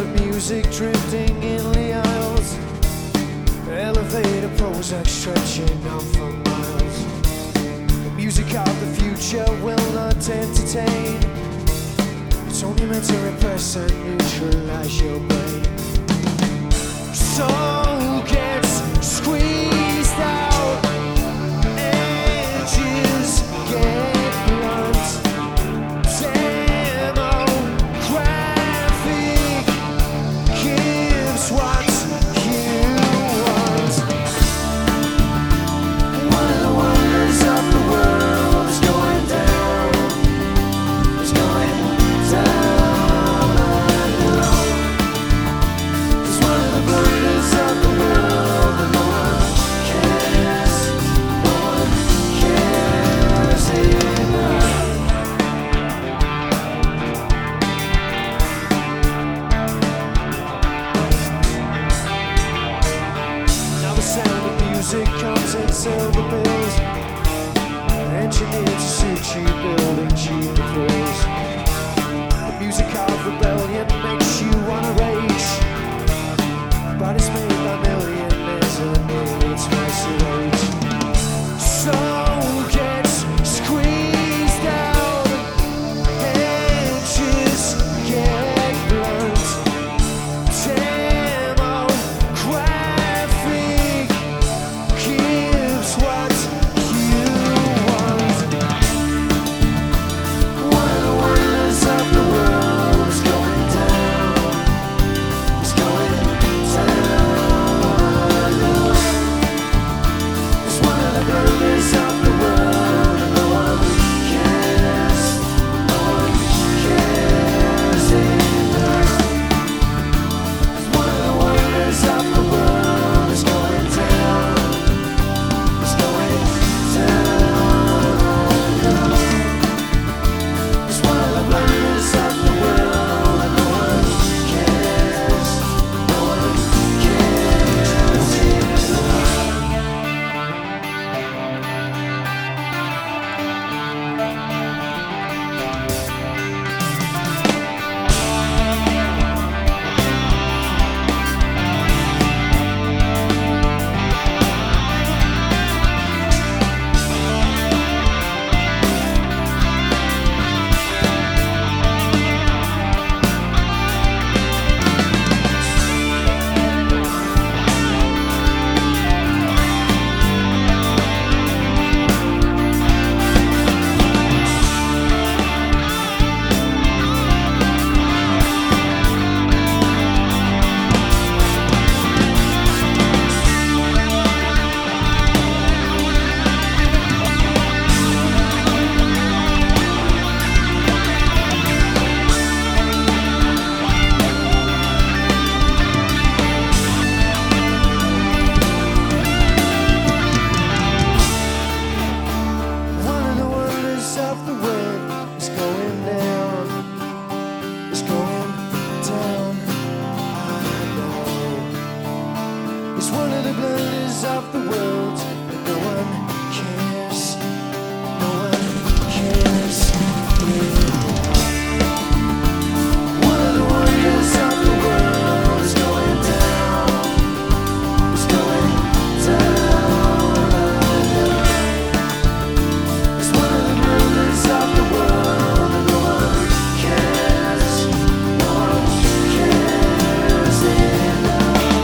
music drifting in the aisles. Elevator Prozac stretching out for miles. The music of the future will not entertain. It's only meant to repress and neutralize your brain. Soul gets squeezed out, edges get blunt. Demographic gives what you want. One of the wonders of the world is going down. It's going down. It's one of the blunders of the world that no one cares. No one cares enough. Now the sound of music comes in silver bills, engineered to suit cheap building, cheap thrills. The music of rebellion makes you wanna rage, but it's made by millionaires and nearly twice your age. Soul gets squeezed out, edges get blunt. Demographic gives what you want. One of the wonders of the world is going down. It's going down. It's one of the blunders of the world and no one cares. No one cares enough. One of the wonders of the world is going down. It's going down. It's one of the blunders of the world and no one cares. No one cares enough. One of the wonders of the world is going down. It's going down. I know. It's one of the blunders of the world that no one cares. No one cares. One of the wonders of the world is going down. It's going down. It's one of the blunders of the world and no one cares. No one cares enough.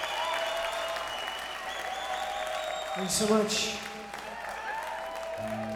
Thanks so much.